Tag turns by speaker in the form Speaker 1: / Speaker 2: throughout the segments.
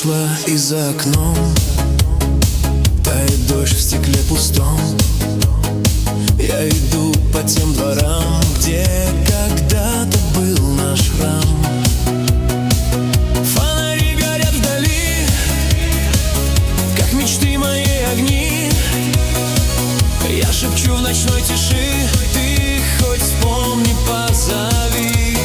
Speaker 1: исчезла, и за окном тает дождь в стекле пустом. Я иду по тем дворам, где когда-то был наш храм. Фонари горят вдали, как мечты мои огни. Я шепчу в ночной тиши: ты хоть вспомни, позови.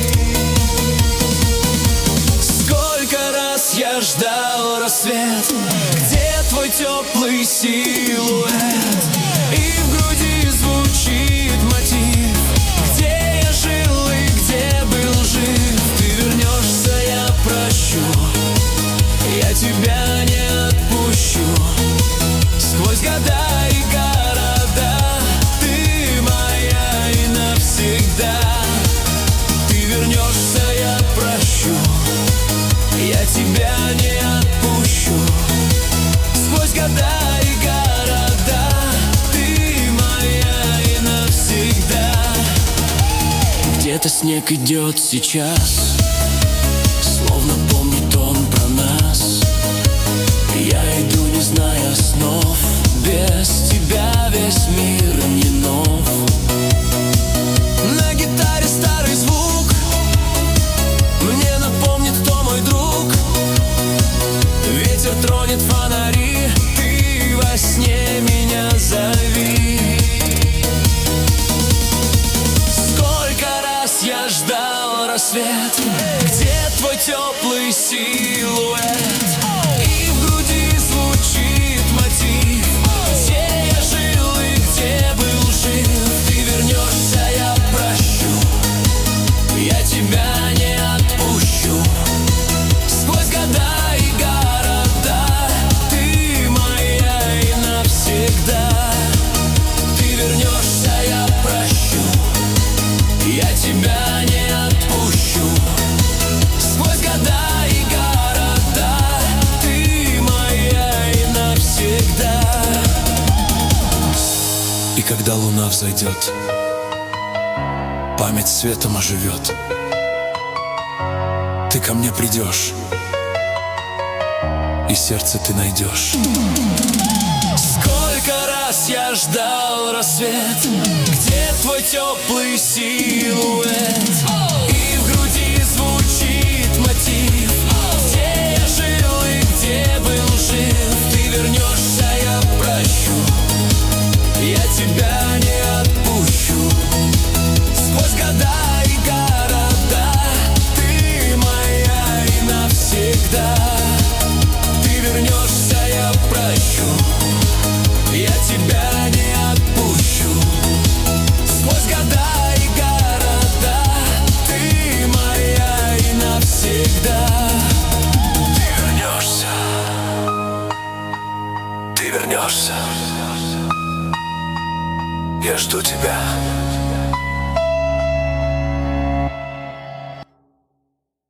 Speaker 1: Сколько раз я ждал рассвет, где твой теплый силуэт, и в груди звучит мотив, где я жил и где был жив. Ты вернешься, я прощу, я тебя не отпущу. Сквозь года и города ты моя и навсегда. Ты вернешься, я прощу, я тебя не отпущу. Сквозь года и города ты моя и навсегда. Где-то снег идет сейчас, словно помнит он про нас. Я иду, не зная снов, без тебя весь мир не нов. На гитаре старый звук мне напомнит, кто мой друг. Ветер тронет фонари, ты во сне меня зови. Сколько раз я ждал рассвет, где твой теплый силуэт, и в груди звучит мотив, где я жил и где был жив. Ты вернешься, я прощу, я тебя не отпущу. Сквозь года и города ты моя и навсегда. Ты вернешься, я прощу, я тебя не отпущу. Сквозь года и города ты моя и навсегда. И когда луна взойдет, память светом оживет. Ты ко мне придешь, и сердце ты найдешь. Сколько раз я ждал рассвет, где твой теплый силуэт, и в груди звучит мотив, где я жил и где был жив. Ты вернешься, я прощу, я тебя не отпущу. Сквозь года и города ты моя и навсегда. Ты вернешься, я прощу, я тебя не отпущу. Сквозь года и города ты моя и навсегда. Ты вернешься, ты вернешься. Я жду тебя.